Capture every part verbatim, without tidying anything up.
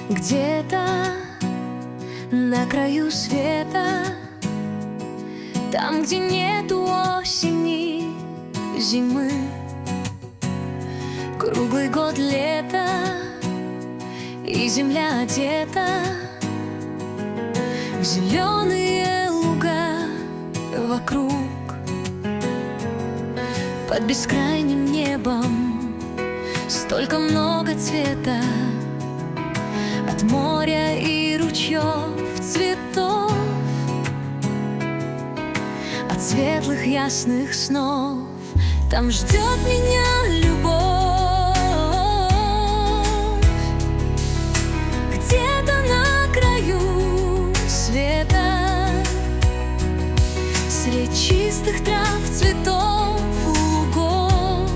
Где-то на краю света, там, где нету осени, зимы, круглый год лето, и земля одета в зеленые луга вокруг. Под бескрайним небом столько много цвета, от моря и ручьев цветов, от светлых ясных снов. Там ждет меня любовь. Где-то на краю света, средь чистых трав, цветов, лугов,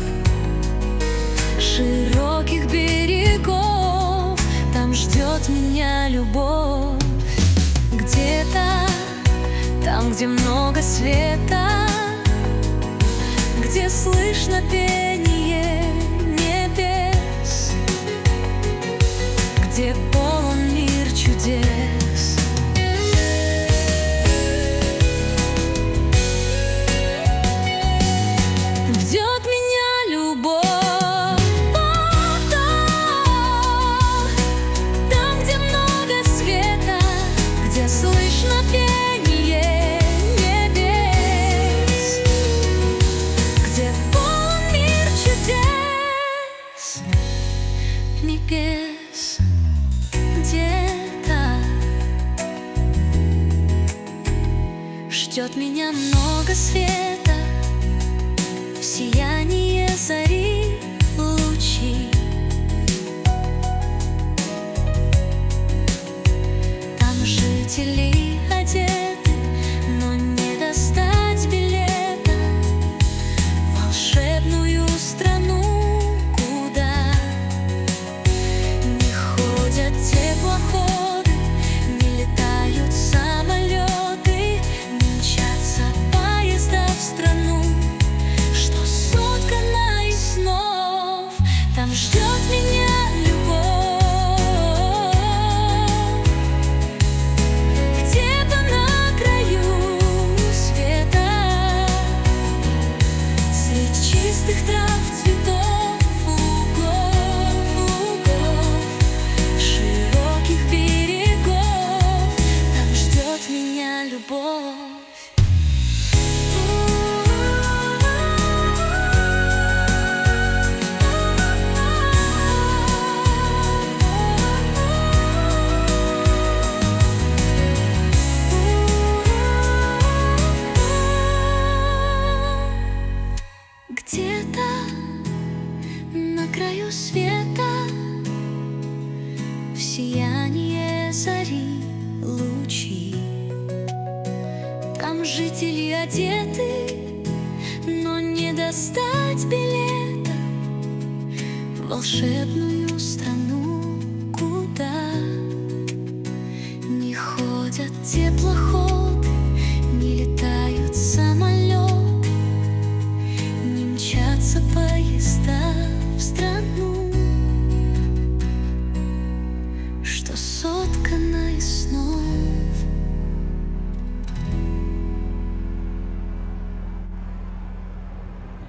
широких берегов, там ждет меня любовь. Где-то там, где много света, где слышно пение небес, где полон мир чудес. Ждет меня любовь. Там, где много света, где слышно пение небес, где полон мир чудес, небес. Где-то ждет меня много света, сияние зари, лучи. Там жители одеты, но не достать билета в волшебную страну, куда не ходят теплоходы, не летают самолеты, не мчатся поезда в страну, что соткана из снов. Там ждет меня любовь. Где-то на краю света, средь чистых трав, цветов, лугов, лугов, широких берегов, там ждет меня любовь. Где-то на краю света, в сияние зари, лучи. Там жители одеты, но не достать билета в волшебную страну, куда не ходят теплоходы, не летают самолеты, не мчатся поезда в страну.